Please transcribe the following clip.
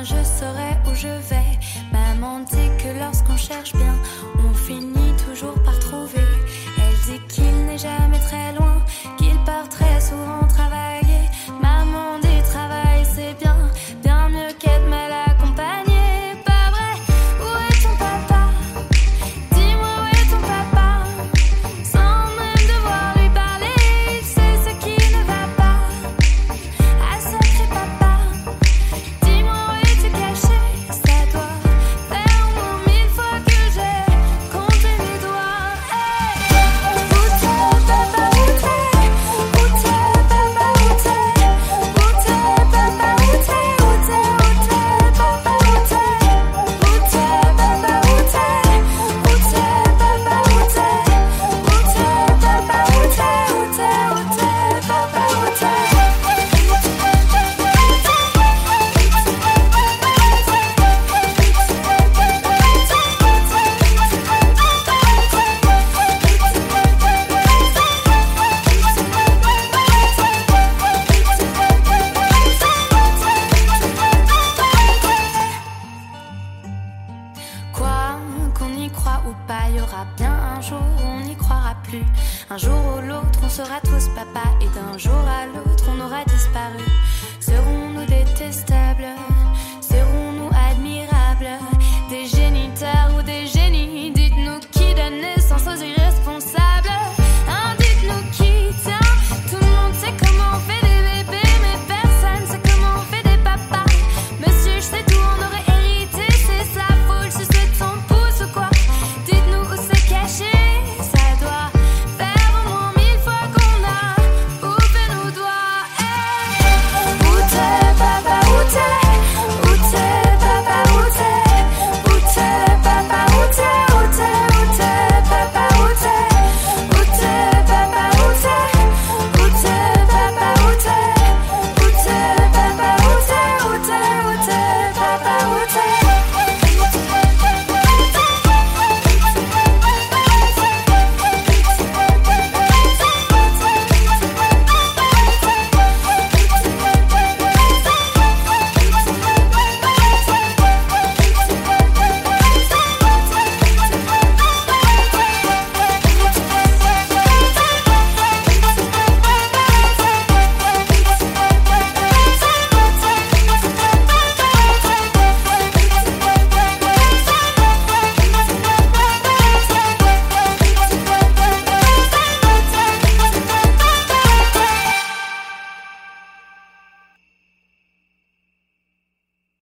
je saurai où je vais. Maman dit que lorsqu'on cherche bien, on finit toujours par trouver. Elle dit qu'il n'est jamais très loin, qu'il part très souvent travailler. Maman dit travail c'est bien, bien mieux qu'être mal accompagné. Pas vrai, où est ton papa? Dis-moi où est ton papa? Sans même devoir lui parler, il sait ce qui ne va pas. Ah sacré papa, dis-moi où es-tu caché? Ça doit faire au moins 1000 fois que j'ai compté mes doigts. Hey, où t'es papa, où t'es? Où t'es papa, où t'es? Où t'es papa, où t'es? Où t'es papa, où t'es? Où t'es papa, où t'es? Où t'es papa, où t'es? Où t'es papa, où t'es? Où t'es papa, où t'es? Quoi qu'on y croit ou pas, y aura bien un jour où on n'y croira plus. Un jour ou l'autre, on sera tous papa, et d'un jour à l'autre, on aura disparu. Serons-nous détestables?